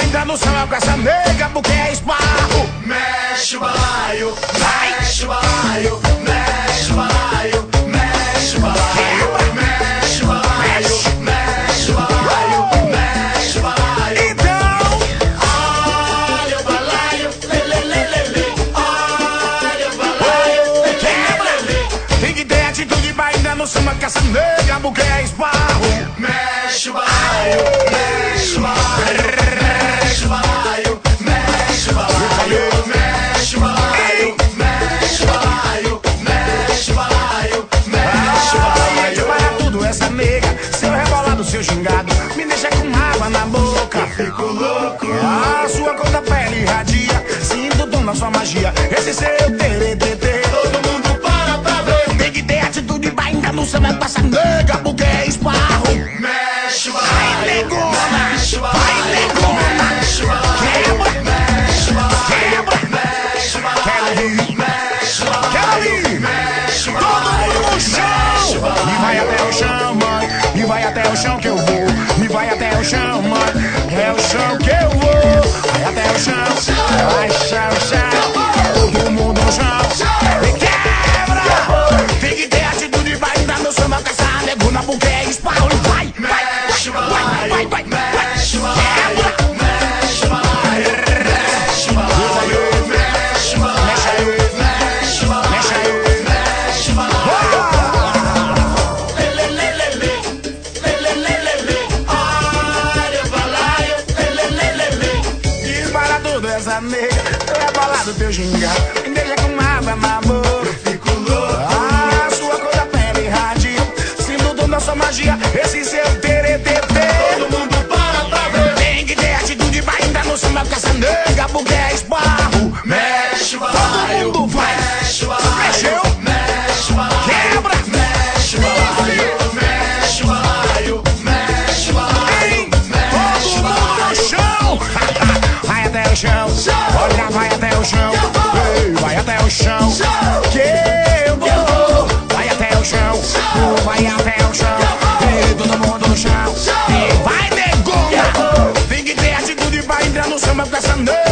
vai entrar no samba com essa nega porque é esparro. Mexe o balaio, mexe o balaio, mexe o balaio, mexe o balaio, mexe o balaio, mexe o balaio, mexe o balaio. Então, olha o balaio, lelelelele, olha o balaio, lelelelele. tem que ter atitude pra entrar no samba com essa nega porque é esparro. Mexe o balaio, mexe o balaio, mexe o balaio, mexe o balaio, mexe o balaio, mexe o balaio, mexe o balaio, mexe o balaio. Para tudo essa nega, seu rebolado, seu gingado, me deixa com água na boca. Fico louco. A sua cor da pele irradia, sinto dom na sua magia. Esse seu teretetê, Todo mundo para pra ver. tem que ter atitude pra entrar no samba com essa nega porque é esparro. Mexe o balaio, negona, mexe o vai, balaio, negona. mexe o balaio, Quebra, mexe o balaio, quebra. mexe o balaio, Quero ouvir, mexe o balaio, quero ouvir. mexe o Todo balaio, mundo no chão. E vai até o chão, mãe. E vai até o chão que eu vou. E vai até o chão, mãe. É o chão que eu vou. Vai até o chão. Vai, chão, chão. Todo mundo no chão. E quebra. Tem que ter atitude pra entrar no samba com essa negona porque é esparro. Vai, mexe o balaio, vai, vai, vai. mexe o balaio, Quebra. mexe o balaio, mexe o balaio, mexe o balaio, Mexe aí, mexe o balaio, mexe aí. mexe o balaio. Lelelelele, lelelelele, olha o balaio, lelelelele. E para tudo essa nega, eu é bolado teu gingado, me deixa com água na boca. Fico louco. A sua cor da pele irradia, sinto dom da sua magia, esse seu teretetê. Todo mundo para pra ver. Tem que ter atitude pra entrar no samba com essa nega porque é esparro. Mexe o Todo balaio, mundo vai. mexe o balaio, Mexeu. mexe o balaio, Quebra. mexe o balaio, mexe o balaio, mexe o Ei, balaio, todo mexe o mundo no balaio. chão. Vai até o chão. Olha, vai até o chão. Ei, vai até o chão. Que eu vou. Vai até o chão. Vai até o chão. Ei, todo mundo no chão. E vai, negona. Tem que ter atitude pra entrar no samba com essa nega.